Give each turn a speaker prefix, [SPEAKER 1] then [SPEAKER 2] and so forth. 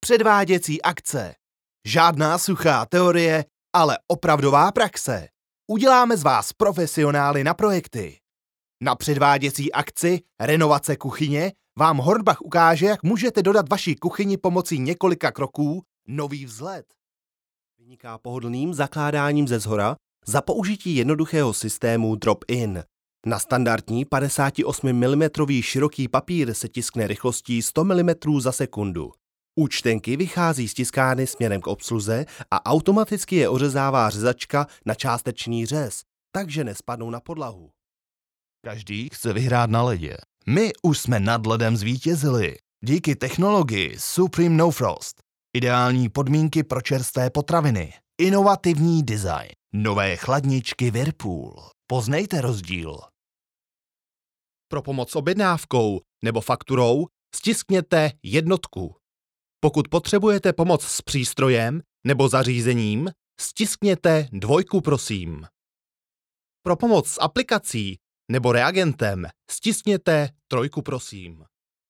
[SPEAKER 1] Předváděcí akce. Žádná suchá teorie, ale opravdová praxe. Uděláme z vás profesionály na projekty. Na předváděcí akci Renovace kuchyně vám Hornbach ukáže, jak můžete dodat vaší kuchyni pomocí několika kroků nový vzhled.
[SPEAKER 2] Vyniká pohodlným zakládáním ze zhora za použití jednoduchého systému drop-in. Na standardní 58 mm široký papír se tiskne rychlostí 100 mm za sekundu. Účtenky vychází z tiskárny směrem k obsluze a automaticky je ořezává řezačka na částečný řez, takže nespadnou na podlahu.
[SPEAKER 1] Každý chce vyhrát na ledě. My už jsme nad ledem zvítězili. Díky technologii Supreme No Frost. Ideální podmínky pro čerstvé potraviny. Inovativní design. Nové chladničky Whirlpool. Poznejte rozdíl.
[SPEAKER 3] Pro pomoc s objednávkou nebo fakturou stiskněte jednotku. Pokud potřebujete pomoc s přístrojem nebo zařízením, stiskněte dvojku, prosím. Pro pomoc s aplikací nebo reagentem stiskněte trojku, prosím.